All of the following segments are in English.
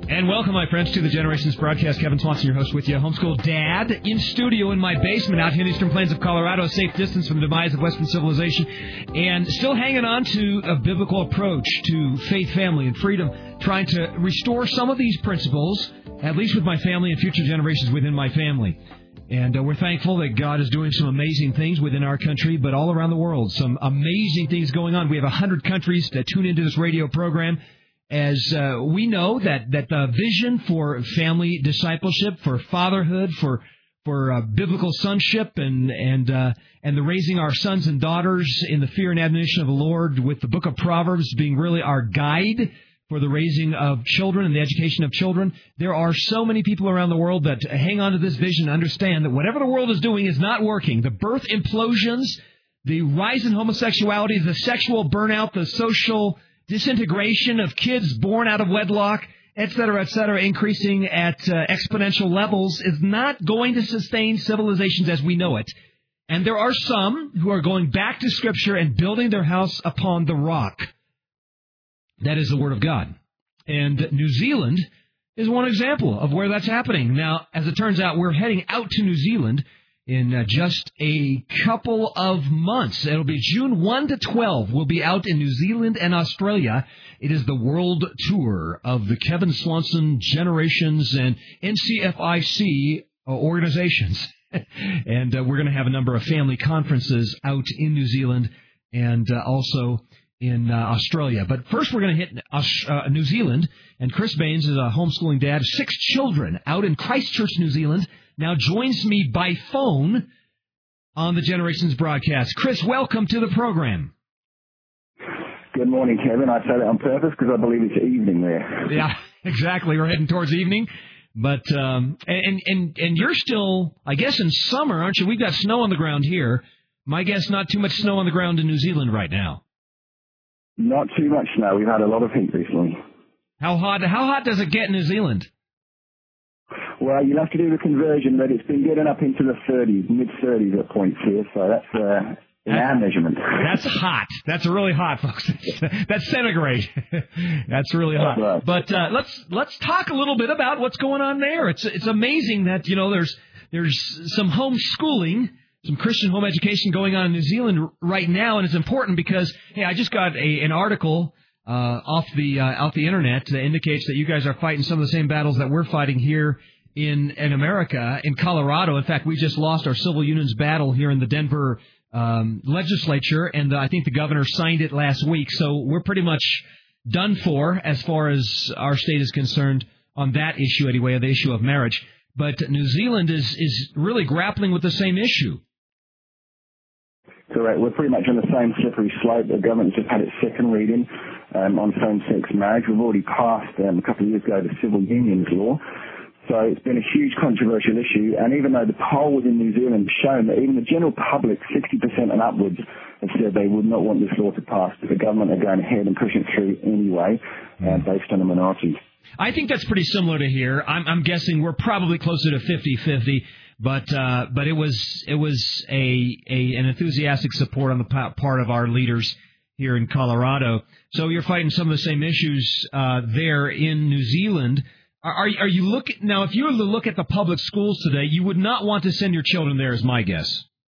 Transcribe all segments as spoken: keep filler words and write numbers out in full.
And welcome, my friends, to the Generations broadcast. Kevin Swanson, your host, with you. Homeschool dad in studio in my basement out here in the eastern plains of Colorado, a safe distance from the demise of Western civilization, and still hanging on to a biblical approach to faith, family, and freedom, trying to restore some of these principles, at least with my family and future generations within my family. And uh, we're thankful that God is doing some amazing things within our country, but all around the world, some amazing things going on. We have one hundred countries that tune into this radio program. As uh, we know that, that the vision for family discipleship, for fatherhood, for for uh, biblical sonship, and and uh, and the raising our sons and daughters in the fear and admonition of the Lord, with the book of Proverbs being really our guide for the raising of children and the education of children. There are so many people around the world that hang on to this vision and understand that whatever the world is doing is not working. The birth implosions, the rise in homosexuality, the sexual burnout, the social disintegration of kids born out of wedlock, et cetera, et cetera, increasing at uh, exponential levels is not going to sustain civilizations as we know it. And there are some who are going back to Scripture and building their house upon the rock. That is the Word of God. And New Zealand is one example of where that's happening. Now, as it turns out, we're heading out to New Zealand in uh, just a couple of months. It'll be June first to twelfth. We'll be out in New Zealand and Australia. It is the world tour of the Kevin Swanson Generations and N C F I C uh, organizations. and uh, we're going to have a number of family conferences out in New Zealand and uh, also in uh, Australia. But first we're going to hit uh, New Zealand. And Chris Baines is a homeschooling dad, six children out in Christchurch, New Zealand. Now joins me by phone on the Generations broadcast. Chris, welcome to the program. Good morning, Kevin. I say that on purpose because I believe it's evening there. Yeah, exactly. We're heading towards evening. But, um, and, and, and you're still, I guess, in summer, aren't you? We've got snow on the ground here. My guess, not too much snow on the ground in New Zealand right now. Not too much snow. We've had a lot of heat recently. How hot, how hot does it get in New Zealand? Well, you'll have to do the conversion, but it's been getting up into the thirties, mid-thirties at points here, so that's uh, in our measurement. That's hot. That's really hot, folks. That's centigrade. That's really hot. That's right. But uh, let's let's talk a little bit about what's going on there. It's it's amazing that, you know, there's there's some homeschooling, some Christian home education going on in New Zealand right now, and it's important because, hey, I just got a an article uh, off the uh, off the internet that indicates that you guys are fighting some of the same battles that we're fighting here in in America, in Colorado. In fact, we just lost our civil unions battle here in the Denver um, legislature, and uh, I think the governor signed it last week. So we're pretty much done for as far as our state is concerned on that issue anyway, the issue of marriage. But New Zealand is is really grappling with the same issue. Correct. We're pretty much on the same slippery slope. The government just had its second reading um, on same-sex marriage. We've already passed um, a couple of years ago the civil unions law. So it's been a huge controversial issue, and even though the poll within New Zealand has shown that even the general public, sixty percent and upwards, have said they would not want this law to pass, but the government are going ahead and pushing it through anyway, uh, based on the minority. I think that's pretty similar to here. I'm, I'm guessing we're probably closer to fifty-fifty, but uh, but it was it was a, a an enthusiastic support on the part of our leaders here in Colorado. So you're fighting some of the same issues uh, there in New Zealand. Are, are you looking now? If you were to look at the public schools today, you would not want to send your children there, is my guess.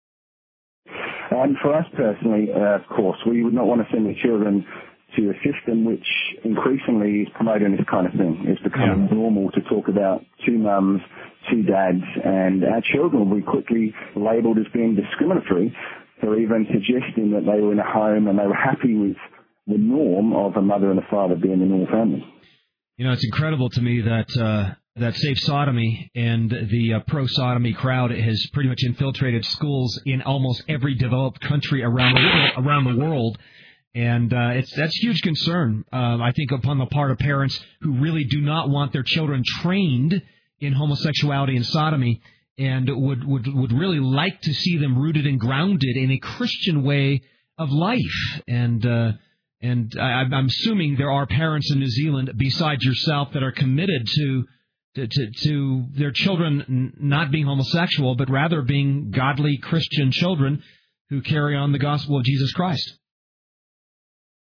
Um, for us personally, uh, of course, we would not want to send the children to a system which increasingly is promoting this kind of thing. It's becoming yeah. normal to talk about two mums, two dads, and our children will be quickly labelled as being discriminatory for even suggesting that they were in a home and they were happy with the norm of a mother and a father being the normal family. You know, it's incredible to me that uh, that Safe Sodomy and the uh, pro-sodomy crowd has pretty much infiltrated schools in almost every developed country around the world, around the world. And uh, it's that's huge concern, uh, I think, upon the part of parents who really do not want their children trained in homosexuality and sodomy, and would, would, would really like to see them rooted and grounded in a Christian way of life. And uh, and I, I'm assuming there are parents in New Zealand, besides yourself, that are committed to to, to, to their children n- not being homosexual, but rather being godly Christian children who carry on the gospel of Jesus Christ.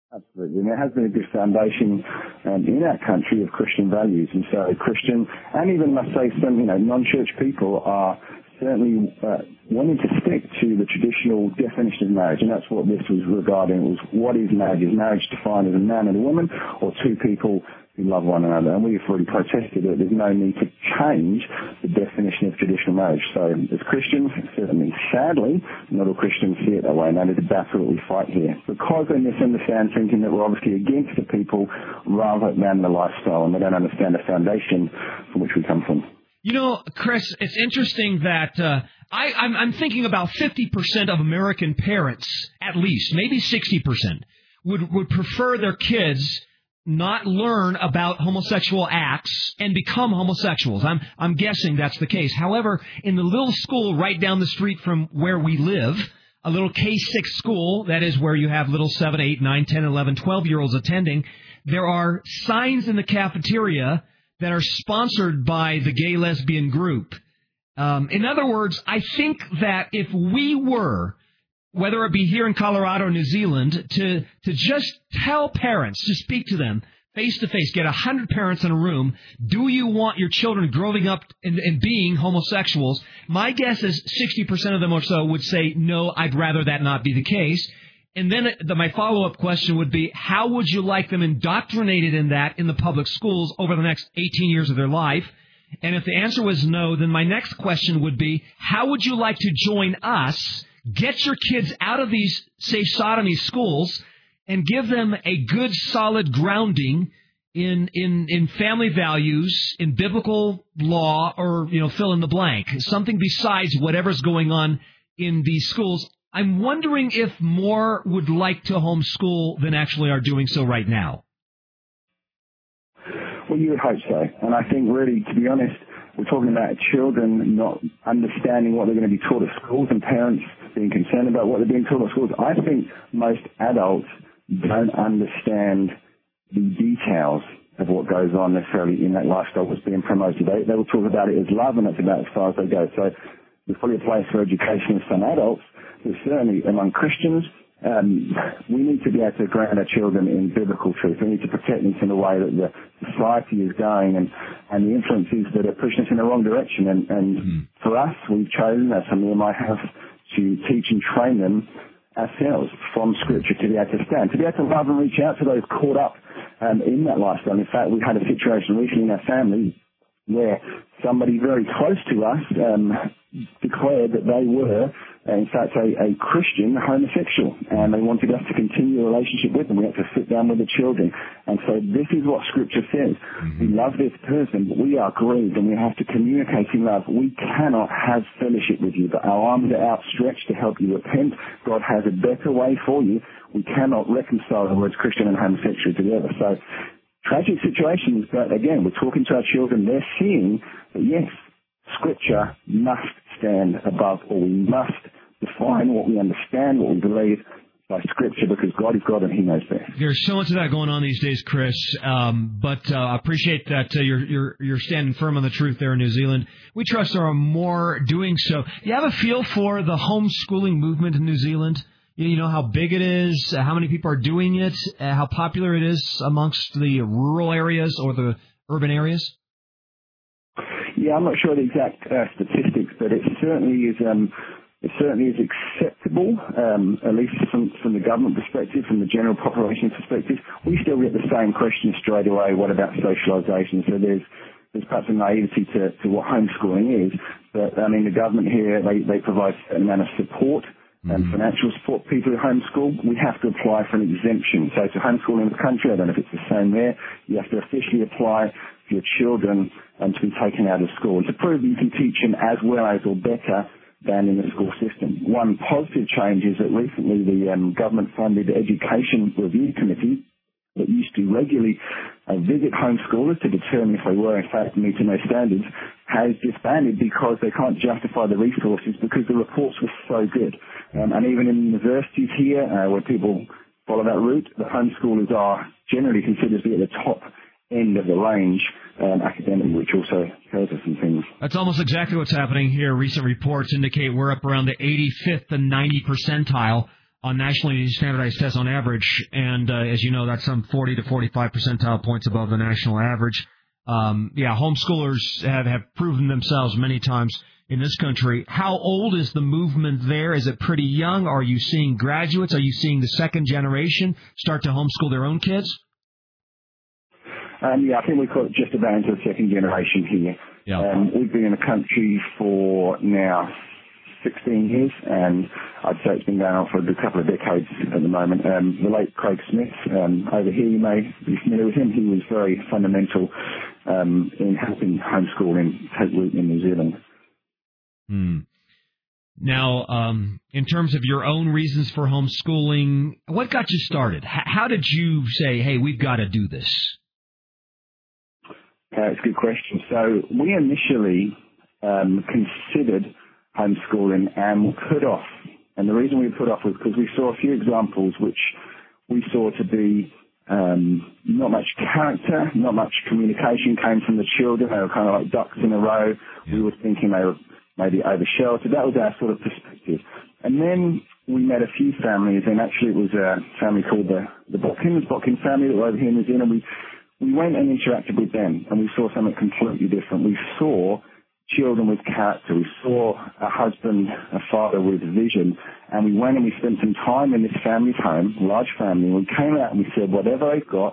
Absolutely, and there has been a good foundation um, in our country of Christian values, and so Christian, and even, let's say, some, you know, non-church people are certainly uh, wanting to stick to the traditional definition of marriage, and that's what this was regarding. It was, what is marriage? Is marriage defined as a man and a woman, or two people who love one another? And we've already protested that there's no need to change the definition of traditional marriage. So as Christians, certainly, sadly, not all Christians see it that way, and that is a battle that we fight here. Because they misunderstand, thinking that we're obviously against the people rather than the lifestyle, and they don't understand the foundation from which we come from. You know, Chris, it's interesting that uh, I, I'm, I'm thinking about fifty percent of American parents, at least, maybe sixty percent, would, would prefer their kids not learn about homosexual acts and become homosexuals. I'm, I'm guessing that's the case. However, in the little school right down the street from where we live, a little K six school, that is where you have little seven, eight, nine, ten, eleven, twelve-year-olds attending, there are signs in the cafeteria that are sponsored by the gay lesbian group. Um, in other words, I think that if we were, whether it be here in Colorado or New Zealand, to to just tell parents, to speak to them face-to-face, get one hundred parents in a room, do you want your children growing up and, and being homosexuals? My guess is sixty percent of them or so would say, no, I'd rather that not be the case. And then the, my follow-up question would be, how would you like them indoctrinated in that in the public schools over the next eighteen years of their life? And if the answer was no, then my next question would be, how would you like to join us, get your kids out of these safe sodomy schools, and give them a good, solid grounding in in in family values, in biblical law, or, you know, fill in the blank, something besides whatever's going on in these schools? I'm wondering if more would like to homeschool than actually are doing so right now. Well, you would hope so. And I think really, to be honest, we're talking about children not understanding what they're going to be taught at schools and parents being concerned about what they're being taught at schools. I think most adults don't understand the details of what goes on necessarily in that lifestyle that's being promoted. They, they will talk about it as love, and that's about as far as they go. So there's probably a place for education with some adults, but certainly among Christians, um, we need to be able to ground our children in biblical truth. We need to protect them from the way that the society is going and, and the influences that are pushing us in the wrong direction. And, and mm-hmm. for us, we've chosen, as some of them I have, to teach and train them ourselves from Scripture to be able to stand, to be able to love and reach out to those caught up um, in that lifestyle. In fact, we had a situation recently in our family where somebody very close to us um, declared that they were, in fact, a, a Christian homosexual, and they wanted us to continue a relationship with them. We had to sit down with the children and say, this is what Scripture says. Mm-hmm. We love this person, but we are grieved, and we have to communicate in love. We cannot have fellowship with you, but our arms are outstretched to help you repent. God has a better way for you. We cannot reconcile the words Christian and homosexual together. So, tragic situations, but again, we're talking to our children. They're seeing that, yes, Scripture must stand above all. We must define what we understand, what we believe by Scripture, because God is God and He knows best. There's so much of that going on these days, Chris, um, but uh, I appreciate that uh, you're, you're, you're standing firm on the truth there in New Zealand. We trust there are more doing so. Do you have a feel for the homeschooling movement in New Zealand? You know how big it is, how many people are doing it, how popular it is amongst the rural areas or the urban areas? Yeah, I'm not sure the exact uh, statistics, but it certainly is. Um, it certainly is acceptable, um, at least from, from the government perspective, from the general population perspective. We still get the same question straight away: what about socialisation? So there's there's perhaps a naivety to, to what homeschooling is, but I mean the government here they they provide a certain amount of support. And mm-hmm. financial support people who homeschool, we have to apply for an exemption. So to homeschool in the country, I don't know if it's the same there, you have to officially apply for your children um, to be taken out of school. And to prove you can teach them as well as or better than in the school system. One positive change is that recently the um, government-funded Education Review Committee that used to regularly uh, visit homeschoolers to determine if they were in fact meeting those standards has disbanded because they can't justify the resources because the reports were so good. Um, and even in universities here, uh, where people follow that route, the homeschoolers are generally considered to be at the top end of the range um, academically, which also tells us some things. That's almost exactly what's happening here. Recent reports indicate we're up around the eighty-fifth and ninety percentile on nationally standardized tests on average, and uh, as you know, that's some forty to forty-five percentile points above the national average. Um, yeah, homeschoolers have, have proven themselves many times in this country. How old is the movement there? Is it pretty young? Are you seeing graduates? Are you seeing the second generation start to homeschool their own kids? Um, yeah, I think we've got just about into the second generation here. Yeah. Um, we've been in the country for now sixteen years, and I'd say it's been going on for a couple of decades at the moment. Um, the late Craig Smith, um, over here, you may be familiar with him. He was very fundamental um, in helping homeschooling take root in New Zealand. Hmm. Now, um, in terms of your own reasons for homeschooling, what got you started? H- how did you say, hey, we've got to do this? Uh, it's a good question. So we initially um, considered homeschooling and put off. And the reason we put off was because we saw a few examples which we saw to be um, not much character, not much communication came from the children. They were kind of like ducks in a row. Yeah. We were thinking they were maybe over-sheltered. That was our sort of perspective. And then we met a few families, and actually it was a family called the, the Botkins, Botkin family that were over here in New Zealand. We, we went and interacted with them, and we saw something completely different. We saw children with character. We saw a husband, a father with vision, and we went and we spent some time in this family's home, large family, and we came out and we said, whatever they've got,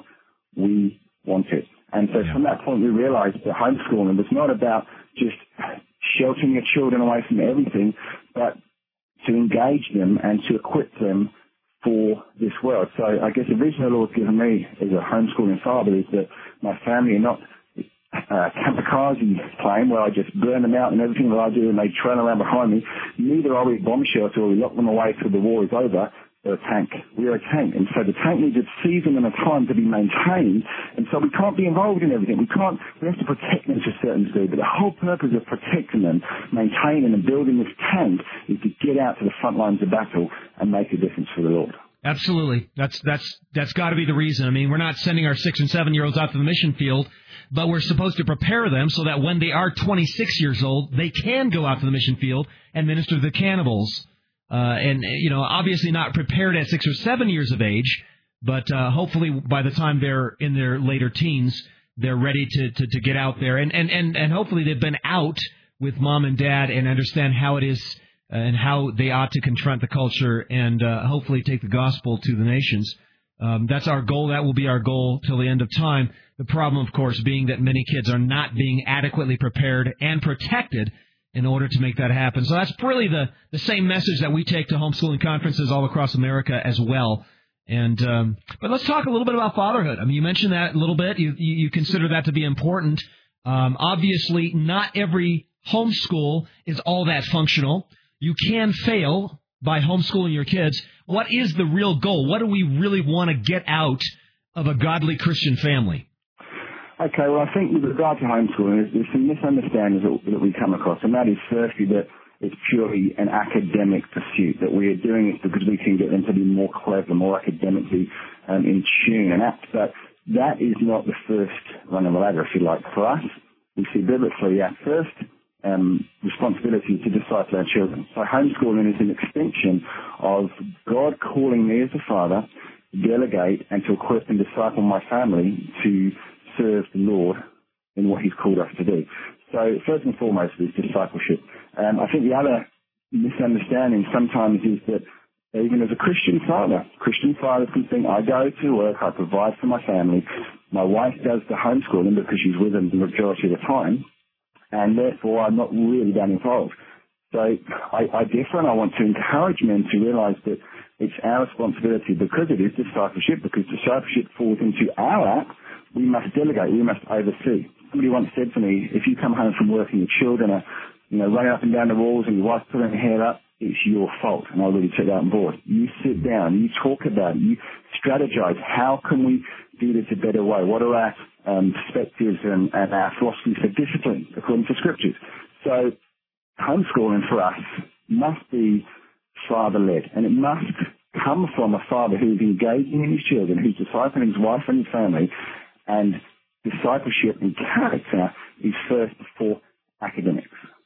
we want it. And so yeah. from that point we realized that homeschooling was not about just sheltering your children away from everything, but to engage them and to equip them for this world. So I guess the vision the Lord's given me as a homeschooling father is that my family are not uh, kamikaze plane where I just burn them out and everything that I do and they trail around behind me. Neither are we bomb shelter or we lock them away till the war is over. They're a tank. We are a tank. And so the tank needs a season and a time to be maintained. And so we can't be involved in everything. We can't, we have to protect them to a certain degree. But the whole purpose of protecting them, maintaining and building this tank is to get out to the front lines of battle and make a difference for the Lord. Absolutely. That's, that's, that's got to be the reason. I mean, we're not sending our six and seven year olds out to the mission field, but we're supposed to prepare them so that when they are twenty-six years old, they can go out to the mission field and minister to the cannibals. Uh, and, you know, obviously not prepared at six or seven years of age, but uh, hopefully by the time they're in their later teens, they're ready to, to, to get out there. And, and, and, and hopefully they've been out with mom and dad and understand how it is and how they ought to confront the culture and uh, hopefully take the gospel to the nations. Um, that's our goal. That will be our goal till the end of time. The problem, of course, being that many kids are not being adequately prepared and protected in order to make that happen. So that's really the, the same message that we take to homeschooling conferences all across America as well. And um, but let's talk a little bit about fatherhood. I mean, you mentioned that a little bit. You, you, you consider that to be important. Um, obviously, not every homeschool is all that functional. You can fail by homeschooling your kids. What is the real goal? What do we really want to get out of a godly Christian family? Okay, well, I think with regard to homeschooling, there's, there's some misunderstandings that, that we come across, and that is firstly that it's purely an academic pursuit, that we are doing it because we can get them to be more clever, more academically um, in tune and apt. But that is not the first rung of the ladder, if you like. For us, we see biblically our first um, responsibility to disciple our children. So homeschooling is an extension of God calling me as a father to delegate and to equip and disciple my family to serve the Lord in what he's called us to do. So first and foremost is discipleship. Um, I think the other misunderstanding sometimes is that even as a Christian father, Christian fathers can think, I go to work, I provide for my family, my wife does the homeschooling because she's with them the majority of the time, and therefore I'm not really that involved. So I, I differ, and I want to encourage men to realize that it's our responsibility because it is discipleship, because discipleship falls into our lap. We must delegate, we must oversee. Somebody once said to me, if you come home from work and your children are, you know, running up and down the walls and your wife's pulling her hair up, it's your fault. And I really took that on board. You sit down, you talk about it, you strategize. How can we do this a better way? What are our um, perspectives and, and our philosophies for discipline according to scriptures? So homeschooling for us must be father-led, and it must come from a father who is engaging in his children, who's discipling his wife and his family. And discipleship and character is first before academics.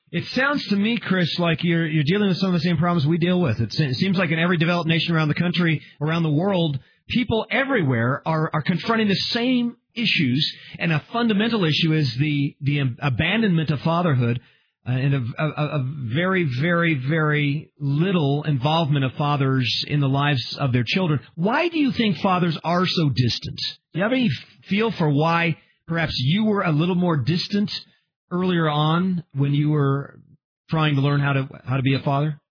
It sounds to me, Chris, like you're you're dealing with some of the same problems we deal with. It, it seems like in every developed nation around the country, around the world, people everywhere are, are confronting the same issues, and a fundamental issue is the, the abandonment of fatherhood uh, and a, a, a very, very, very little involvement of fathers in the lives of their children. Why do you think fathers are so distant? Do you have any feel for why perhaps you were a little more distant earlier on when you were trying to learn how to how to be a father?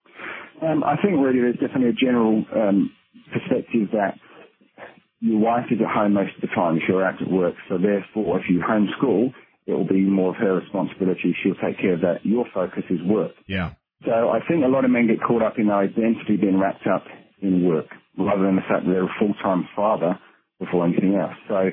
Um, I think really there's definitely a general um, perspective that your wife is at home most of the time if you're out at work. So therefore, if you homeschool, it will be more of her responsibility. She'll take care of that. Your focus is work. Yeah. So I think a lot of men get caught up in their identity being wrapped up in work rather than the fact that they're a full-time father before anything else. So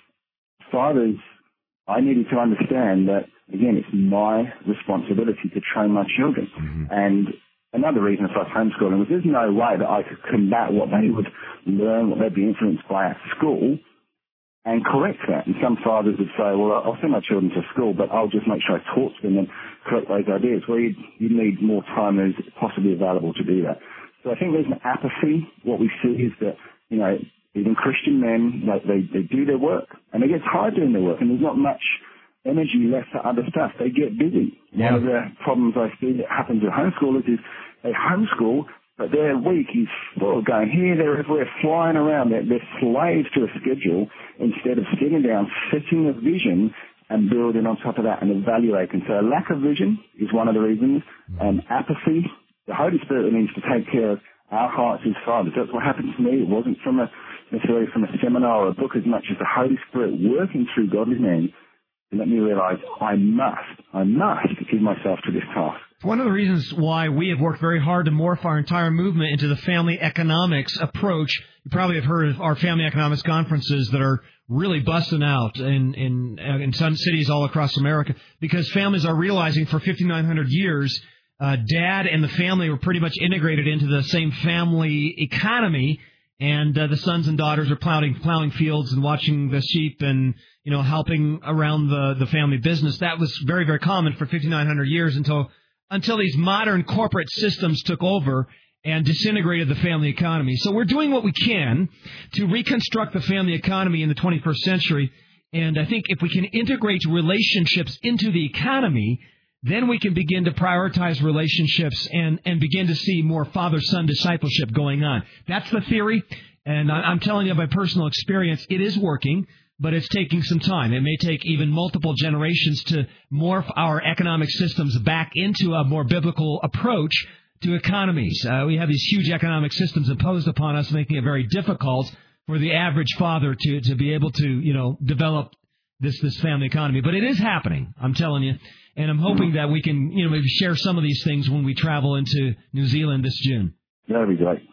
fathers, I needed to understand that, again, it's my responsibility to train my children. Mm-hmm. And another reason for us homeschooling was there's no way that I could combat what they would learn, what they'd be influenced by at school, and correct that. And some fathers would say, well, I'll send my children to school, but I'll just make sure I talk to them and correct those ideas. Well, you, you need more time than is possibly available to do that. So I think there's an apathy. What we see is that, you know, even Christian men, like they, they do their work, and they get tired doing their work, and there's not much energy left for other stuff. They get busy. Yeah. One of the problems I see that happens with homeschoolers is they homeschool, but their week is full of going here, there, everywhere, flying around. They're, they're slaves to a schedule instead of sitting down, setting a vision, and building on top of that and evaluating. So a lack of vision is one of the reasons. Um, apathy. The Holy Spirit needs to take care of our hearts as fathers. That's what happened to me. It wasn't from a necessarily from a seminar or a book as much as the Holy Spirit working through godly men to let me realize I must, I must give myself to this task. One of the reasons why we have worked very hard to morph our entire movement into the family economics approach, you probably have heard of our family economics conferences that are really busting out in, in, in some cities all across America, because families are realizing for fifty-nine hundred years, uh, dad and the family were pretty much integrated into the same family economy. And uh, the sons and daughters are plowing plowing fields and watching the sheep and, you know, helping around the, the family business. That was very, very common for fifty-nine hundred years until until these modern corporate systems took over and disintegrated the family economy. So we're doing what we can to reconstruct the family economy in the twenty-first century. And I think if we can integrate relationships into the economy, then we can begin to prioritize relationships and, and begin to see more father-son discipleship going on. That's the theory, and I'm telling you by personal experience, it is working, but it's taking some time. It may take even multiple generations to morph our economic systems back into a more biblical approach to economies. Uh, we have these huge economic systems imposed upon us, making it very difficult for the average father to, to be able to, you know, develop this, this family economy. But it is happening, I'm telling you. And I'm hoping that we can, you know, maybe share some of these things when we travel into New Zealand this June. That'd be great.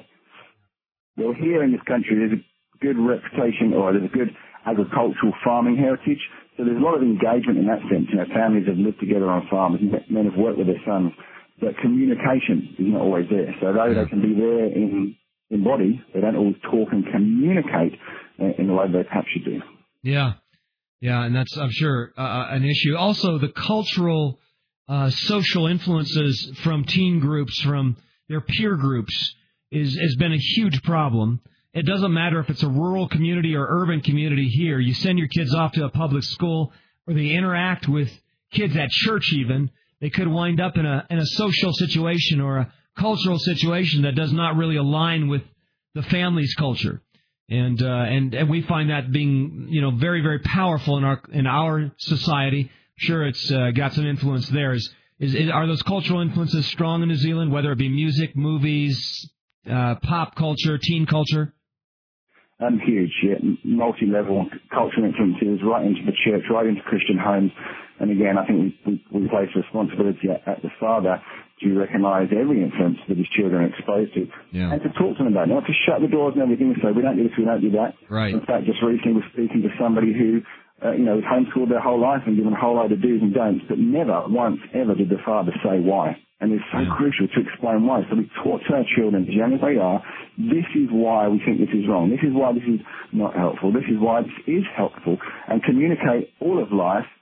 Well, here in this country, there's a good reputation, or there's a good agricultural farming heritage. So there's a lot of engagement in that sense. You know, families have lived together on farms, men have worked with their sons. But communication is not always there. So though they can be there in, in body, they don't always talk and communicate in the way they perhaps should do. Yeah. Yeah, and that's, I'm sure, uh, an issue. Also, the cultural, uh, social influences from teen groups, from their peer groups, is has been a huge problem. It doesn't matter if it's a rural community or urban community here. You send your kids off to a public school, or they interact with kids at church even. They could wind up in a in a social situation or a cultural situation that does not really align with the family's culture. And, uh, and and we find that being, you know, very, very powerful in our in our society. Sure, it's uh, got some influence there. Is, is, is are those cultural influences strong in New Zealand, whether it be music, movies, uh, pop culture, teen culture? Um, huge, yeah, multi-level cultural influences right into the church, right into Christian homes. And again, I think we, we, we place responsibility at, at the father to recognise every influence that his children are exposed to, yeah. and to talk to them about it, not to shut the doors and everything and say, we don't do this, we don't do that. Right. In fact, just recently we're speaking to somebody who, uh, you know, was homeschooled their whole life and given a whole load of do's and don'ts, but never once ever did the father say why. And it's so yeah. crucial to explain why. So we taught to our children, as young as they are, this is why we think this is wrong. This is why this is not helpful. This is why this is helpful. And communicate all of life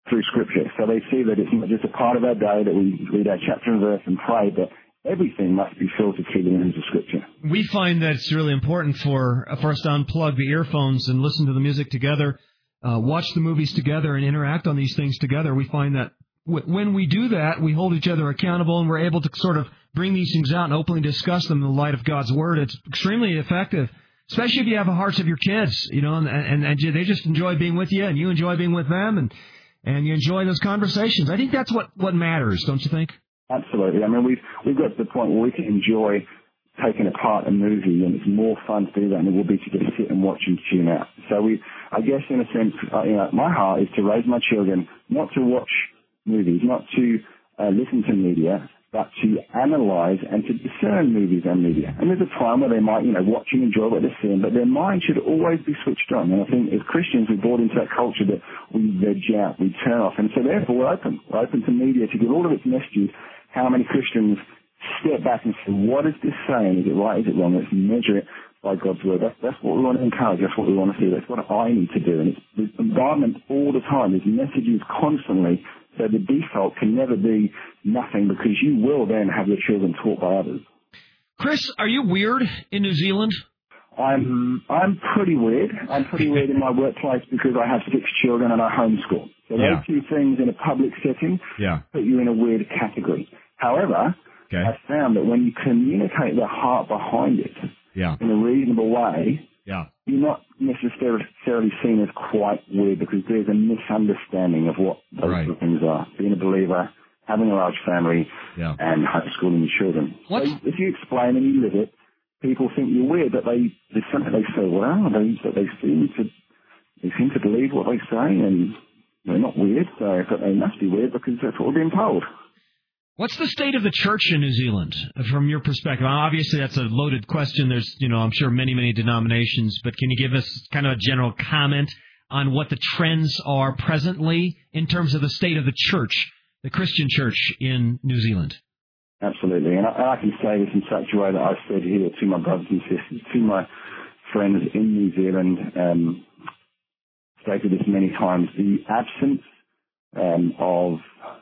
through Scripture. So they see that it's not just a part of our day that we read our chapter and verse and pray, but everything must be filtered through the lens of Scripture. We find that it's really important for, for us to unplug the earphones and listen to the music together, uh, watch the movies together, and interact on these things together. We find that w- when we do that, we hold each other accountable, and we're able to sort of bring these things out and openly discuss them in the light of God's Word. It's extremely effective, especially if you have the hearts of your kids, you know, and, and, and they just enjoy being with you, and you enjoy being with them, and And you enjoy those conversations. I think that's what, what matters, don't you think? Absolutely. I mean, we've, we've got to the point where we can enjoy taking apart a movie, and it's more fun to do that than it will be to just sit and watch and tune out. So we, I guess in a sense, uh, you know, my heart is to raise my children not to watch movies, not to uh, listen to media, but to analyze and to discern movies and media. And there's a time where they might, you know, watch and enjoy what they're seeing, but their mind should always be switched on. And I think as Christians, we're brought into that culture that we veg out, we turn off. And so therefore we're open. We're open to media to give all of its messages. How many Christians step back and say, what is this saying? Is it right? Is it wrong? Let's measure it by God's word. That's, that's what we want to encourage. That's what we want to see. That's what I need to do. And it's the environment all the time. There's messages constantly. So the default can never be nothing, because you will then have your children taught by others. Chris, are you weird in New Zealand? I'm I'm pretty weird. I'm pretty weird in my workplace because I have six children and I homeschool. So Yeah. those two things in a public setting Yeah. put you in a weird category. However, Okay. I found that when you communicate the heart behind it Yeah. in a reasonable way, Yeah. you're not necessarily seen as quite weird, because there's a misunderstanding of what those Right. things are. Being a believer, having a large family, Yeah. and homeschooling your children. What? So if you explain and you live it, people think you're weird, but they there's something they say, well, they, but they seem to they seem to believe what they say, and they're not weird, so but they must be weird because that's what we're being told. What's the state of the church in New Zealand, from your perspective? Obviously, that's a loaded question. There's, you know, I'm sure many, many denominations, but can you give us kind of a general comment on what the trends are presently in terms of the state of the church, the Christian church in New Zealand? Absolutely, and I, I can say this in such a way that I've said here to my brothers and sisters, to my friends in New Zealand, um, stated this many times, the absence um, of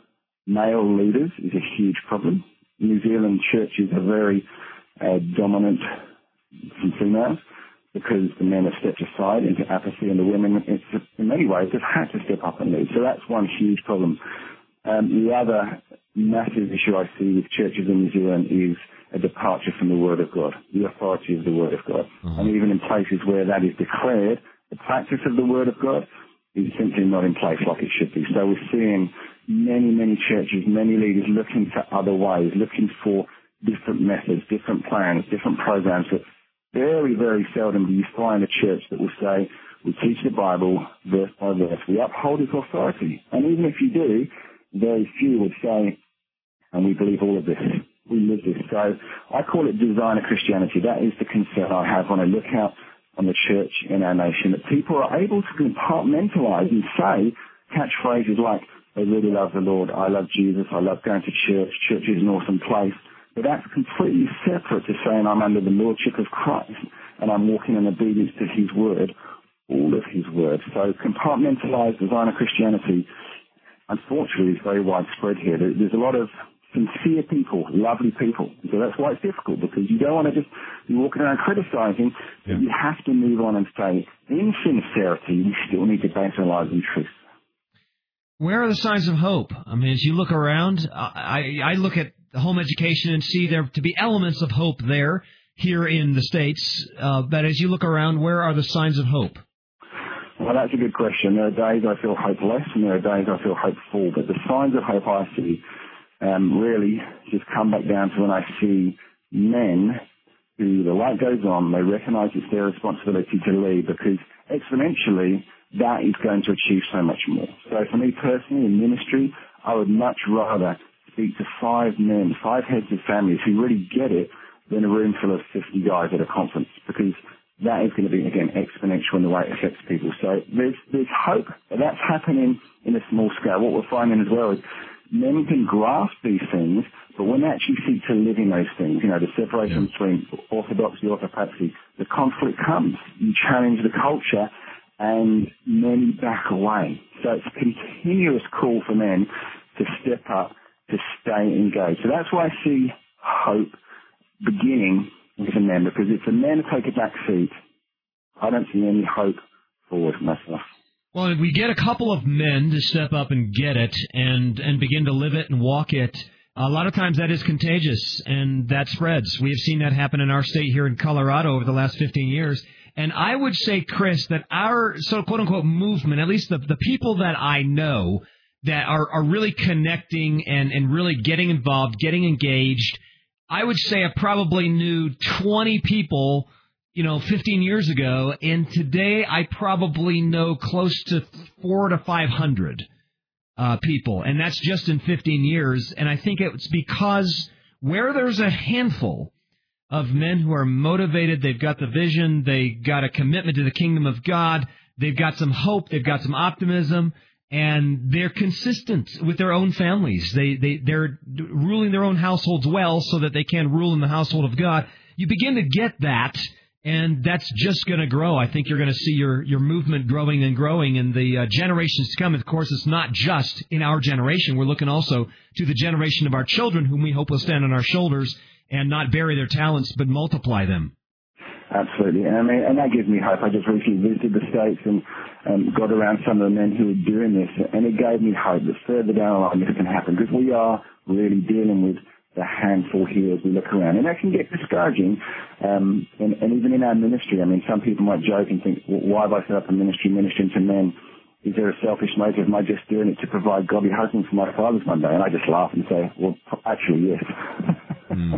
male leaders is a huge problem. New Zealand churches are very uh, dominant from females because the men have stepped aside into apathy, and the women, it's, in many ways, have had to step up and lead. So that's one huge problem. Um, the other massive issue I see with churches in New Zealand is a departure from the Word of God, the authority of the Word of God. Uh-huh. And even in places where that is declared, the practice of the Word of God is simply not in place like it should be. So we're seeing many, many churches, many leaders looking for other ways, looking for different methods, different plans, different programs. But very, very seldom do you find a church that will say, we teach the Bible verse by verse. We uphold its authority. And even if you do, very few would say, and we believe all of this. We live this. So I call it designer Christianity. That is the concern I have when I look out on the church in our nation, that people are able to compartmentalize and say catchphrases like, I really love the Lord, I love Jesus, I love going to church, church is an awesome place. But that's completely separate to saying I'm under the lordship of Christ and I'm walking in obedience to his word, all of his word. So compartmentalized designer Christianity, unfortunately, is very widespread here. There's a lot of sincere people, lovely people. So that's why it's difficult, because you don't want to just be walking around criticizing, but yeah. You have to move on and say, in sincerity, we still need to base our lives in truth. Where are the signs of hope? I mean, as you look around, I, I look at home education and see there to be elements of hope there here in the States. Uh, but as you look around, where are the signs of hope? Well, that's a good question. There are days I feel hopeless, and there are days I feel hopeful. But the signs of hope I see um, really just come back down to when I see men who the light goes on, they recognize it's their responsibility to lead, because exponentially that is going to achieve so much more. So for me personally, in ministry, I would much rather speak to five men, five heads of families who really get it, than a room full of fifty guys at a conference, because that is going to be, again, exponential in the way it affects people. So there's there's hope, but that's happening in a small scale. What we're finding as well is men can grasp these things, but when they actually seek to live in those things, you know, the separation yeah. between orthodoxy, orthopraxy, the conflict comes. You challenge the culture, and many back away. So it's a continuous call for men to step up, to stay engaged. So that's why I see hope beginning with the men, because if the men take a back seat, I don't see any hope forward myself. Well, if we get a couple of men to step up and get it and, and begin to live it and walk it, a lot of times that is contagious and that spreads. We have seen that happen in our state here in Colorado over the last fifteen years. And I would say, Chris, that our sort of quote-unquote movement, at least the, the people that I know that are, are really connecting and, and really getting involved, getting engaged, I would say I probably knew twenty people, you know, fifteen years ago, and today I probably know close to four to five hundred uh, people, and that's just in fifteen years. And I think it's because where there's a handful of men who are motivated, they've got the vision, they got a commitment to the kingdom of God, they've got some hope, they've got some optimism, and they're consistent with their own families. They they they're ruling their own households well, so that they can rule in the household of God. You begin to get that. And that's just going to grow. I think you're going to see your, your movement growing and growing in the uh, generations to come. And, of course, it's not just in our generation. We're looking also to the generation of our children, whom we hope will stand on our shoulders and not bury their talents but multiply them. Absolutely. And, I mean, and that gives me hope. I just recently visited the States and um, got around some of the men who are doing this. And it gave me hope that further down the line this can happen, because we are really dealing with the handful here as we look around. And that can get discouraging. Um, and, and even in our ministry, I mean, some people might joke and think, well, why have I set up a ministry ministering to men? Is there a selfish motive? Am I just doing it to provide godly husbands for my fathers one day? And I just laugh and say, well, actually, yes. mm.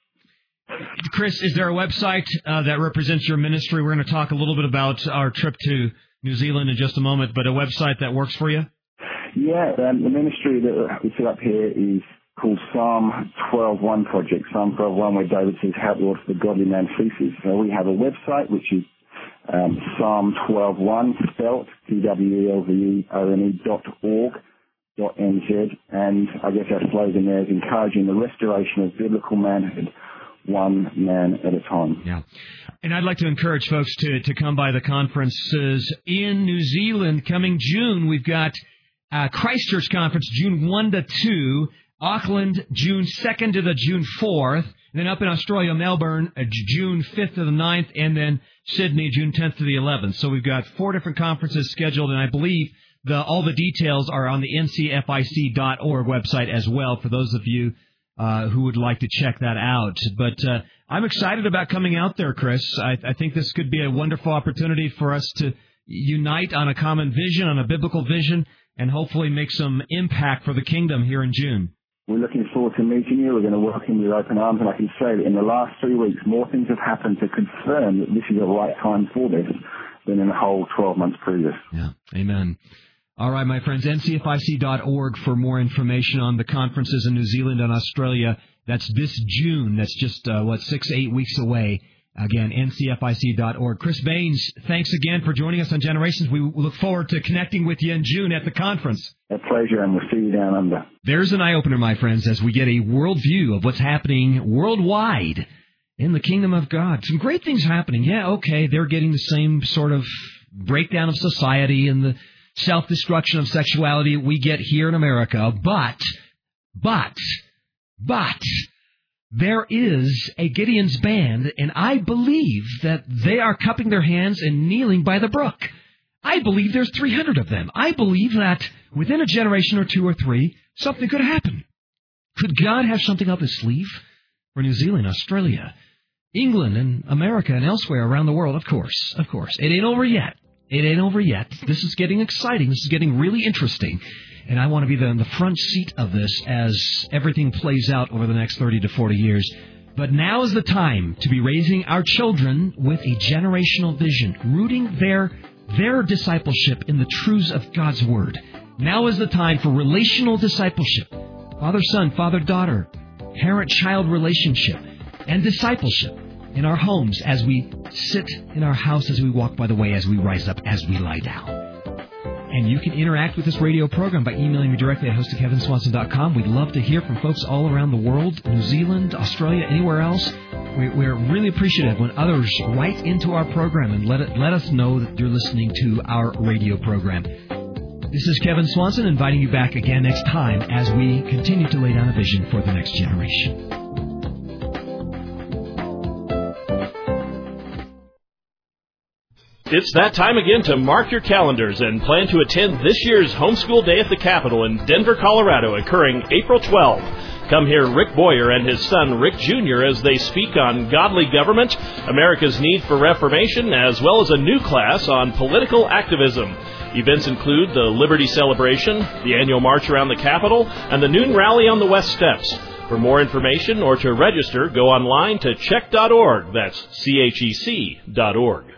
Chris, is there a website uh, that represents your ministry? We're going to talk a little bit about our trip to New Zealand in just a moment, but a website that works for you? Yeah, um, the ministry that we set up here is called Psalm twelve one Project, Psalm twelve one, where David says, "Help, Lord, for the godly man ceases." So we have a website, which is um, Psalm twelve one, spelt T W E L V E O N E dot org dot N Z. And I guess our slogan there is encouraging the restoration of biblical manhood, one man at a time. Yeah. And I'd like to encourage folks to, to come by the conferences in New Zealand coming June. We've got uh, Christchurch Conference, June first to two. Auckland, June second to the June fourth, and then up in Australia, Melbourne, uh, June fifth to the ninth, and then Sydney, June tenth to the eleventh. So we've got four different conferences scheduled, and I believe the, all the details are on the N C F I C dot org website as well for those of you uh, who would like to check that out. But uh, I'm excited about coming out there, Chris. I, I think this could be a wonderful opportunity for us to unite on a common vision, on a biblical vision, and hopefully make some impact for the kingdom here in June. We're looking forward to meeting you. We're going to welcome you with open arms. And I can say that in the last three weeks, more things have happened to confirm that this is the right time for this than in the whole twelve months previous. Yeah, amen. All right, my friends, N C F I C dot org for more information on the conferences in New Zealand and Australia. That's this June. That's just, uh, what, six, eight weeks away. Again, N C F I C dot org. Chris Baines, thanks again for joining us on Generations. We look forward to connecting with you in June at the conference. A pleasure, and we'll see you down under. There's an eye-opener, my friends, as we get a world view of what's happening worldwide in the kingdom of God. Some great things happening. Yeah, okay, they're getting the same sort of breakdown of society and the self-destruction of sexuality we get here in America, but, but, but... there is a Gideon's band, and I believe that they are cupping their hands and kneeling by the brook. I believe there's three hundred of them. I believe that within a generation or two or three, something could happen. Could God have something up his sleeve for New Zealand, Australia, England, and America, and elsewhere around the world? Of course, of course. It ain't over yet. It ain't over yet. This is getting exciting. This is getting really interesting. And I want to be the, in the front seat of this as everything plays out over the next thirty to forty years. But now is the time to be raising our children with a generational vision, rooting their, their discipleship in the truths of God's Word. Now is the time for relational discipleship, father-son, father-daughter, parent-child relationship, and discipleship in our homes as we sit in our house, as we walk by the way, as we rise up, as we lie down. And you can interact with this radio program by emailing me directly at host at kevin swanson dot com. We'd love to hear from folks all around the world, New Zealand, Australia, anywhere else. We're really appreciative when others write into our program and let it, let us know that you're listening to our radio program. This is Kevin Swanson inviting you back again next time as we continue to lay down a vision for the next generation. It's that time again to mark your calendars and plan to attend this year's Homeschool Day at the Capitol in Denver, Colorado, occurring April twelfth. Come hear Rick Boyer and his son Rick Junior as they speak on godly government, America's need for reformation, as well as a new class on political activism. Events include the Liberty Celebration, the annual march around the Capitol, and the noon rally on the West Steps. For more information or to register, go online to check dot org. That's C H E C dot org.